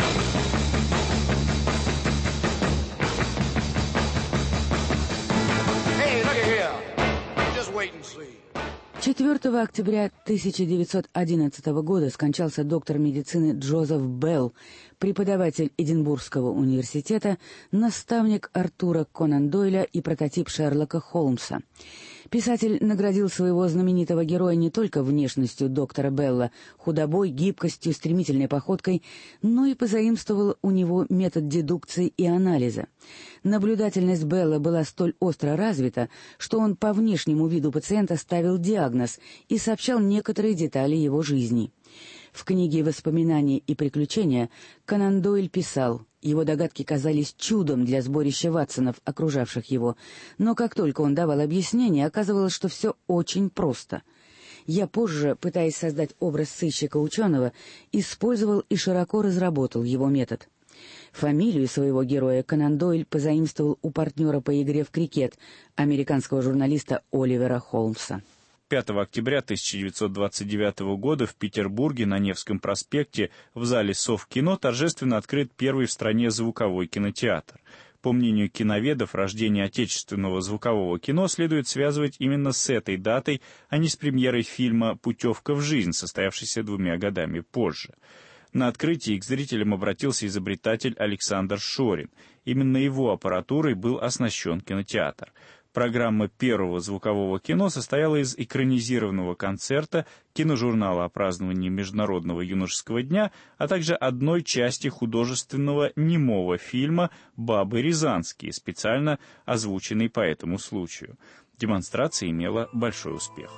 Hey, look here. Just wait and see. 4 октября 1911 года скончался доктор медицины Джозеф Белл, преподаватель Эдинбургского университета, наставник Артура Конан Дойля и прототип Шерлока Холмса. Писатель наградил своего знаменитого героя не только внешностью доктора Белла, худобой, гибкостью, стремительной походкой, но и позаимствовал у него метод дедукции и анализа. Наблюдательность Белла была столь остро развита, что он по внешнему виду пациента ставил диагноз и сообщал некоторые детали его жизни. В книге «Воспоминания и приключения» Конан Дойль писал: его догадки казались чудом для сборища Ватсонов, окружавших его, но как только он давал объяснение, оказывалось, что все очень просто. Я позже, пытаясь создать образ сыщика-ученого, использовал и широко разработал его метод. Фамилию своего героя Конан Дойль позаимствовал у партнера по игре в крикет, американского журналиста Оливера Холмса. 5 октября 1929 года в Петербурге на Невском проспекте в зале Совкино торжественно открыт первый в стране звуковой кинотеатр. По мнению киноведов, рождение отечественного звукового кино следует связывать именно с этой датой, а не с премьерой фильма «Путевка в жизнь», состоявшейся 2 годами позже. На открытии к зрителям обратился изобретатель Александр Шорин. Именно его аппаратурой был оснащен кинотеатр. Программа первого звукового кино состояла из экранизированного концерта, киножурнала о праздновании Международного юношеского дня, а также одной части художественного немого фильма «Бабы рязанские», специально озвученный по этому случаю. Демонстрация имела большой успех.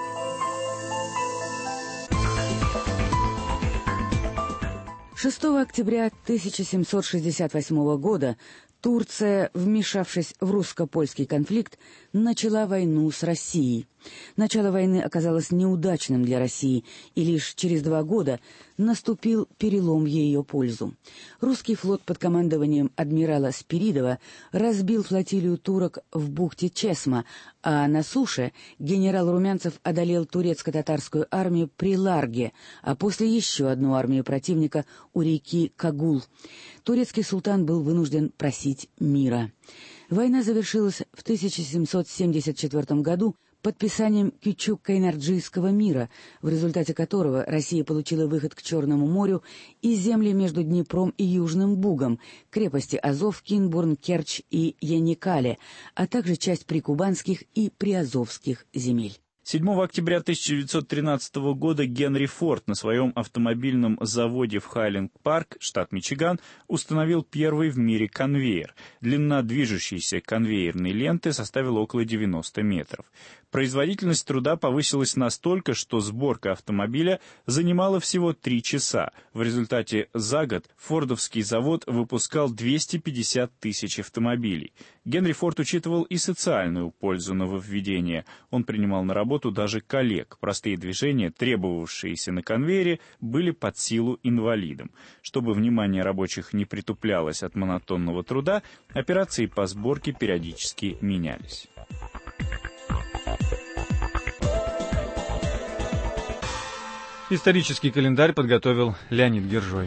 «6 октября 1768 года Турция, вмешавшись в русско-польский конфликт, начала войну с Россией. Начало войны оказалось неудачным для России, и лишь через 2 года наступил перелом в ее пользу. Русский флот под командованием адмирала Спиридова разбил флотилию турок в бухте Чесма, а на суше генерал Румянцев одолел турецко-татарскую армию при Ларге, а после еще одну армию противника у реки Кагул. Турецкий султан был вынужден просить мира. Война завершилась в 1774 году подписанием Кючук-Кайнарджийского мира, в результате которого Россия получила выход к Черному морю и земли между Днепром и Южным Бугом, крепости Азов, Кинбурн, Керчь и Яникале, а также часть прикубанских и приазовских земель. 7 октября 1913 года Генри Форд на своем автомобильном заводе в Хайленд-Парк, штат Мичиган, установил первый в мире конвейер. Длина движущейся конвейерной ленты составила около 90 метров. Производительность труда повысилась настолько, что сборка автомобиля занимала всего 3 часа. В результате за год фордовский завод выпускал 250 тысяч автомобилей. Генри Форд учитывал и социальную пользу нововведения. Он принимал на работу даже коллег. Простые движения, требовавшиеся на конвейере, были под силу инвалидам. Чтобы внимание рабочих не притуплялось от монотонного труда, операции по сборке периодически менялись. Исторический календарь подготовил Леонид Гержой.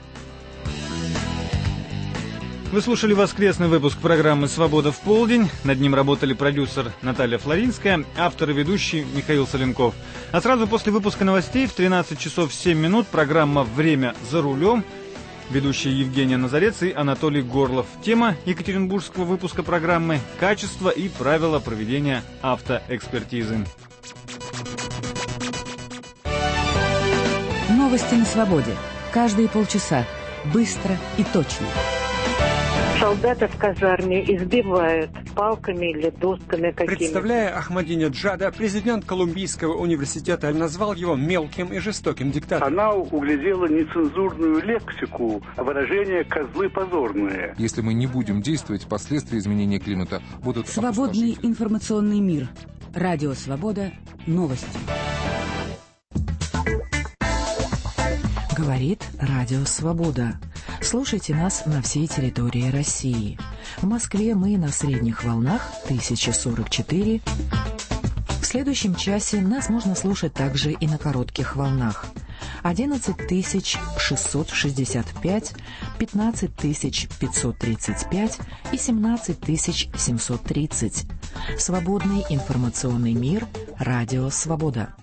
Вы слушали воскресный выпуск программы «Свобода в полдень». Над ним работали продюсер Наталья Флоринская, автор и ведущий Михаил Соленков. А сразу после выпуска новостей в 13 часов 7 минут программа «Время за рулем». Ведущие Евгения Назарец и Анатолий Горлов. Тема екатеринбургского выпуска программы «Качество и правила проведения автоэкспертизы». Новости на свободе. Каждые полчаса. Быстро и точно. Солдата в казарме избивают палками или досками какими-то. Представляя Ахмадинеджада, президент Колумбийского университета назвал его мелким и жестоким диктатором. Она углядела нецензурную лексику, выражение «козлы позорные». Если мы не будем действовать, последствия изменения климата будут... Свободный информационный мир. Радио «Свобода». Новости. Говорит Радио «Свобода». Слушайте нас на всей территории России. В Москве мы на средних волнах 1044. В следующем часе нас можно слушать также и на коротких волнах. 11665, 15535 и 17730. Свободный информационный мир. Радио «Свобода».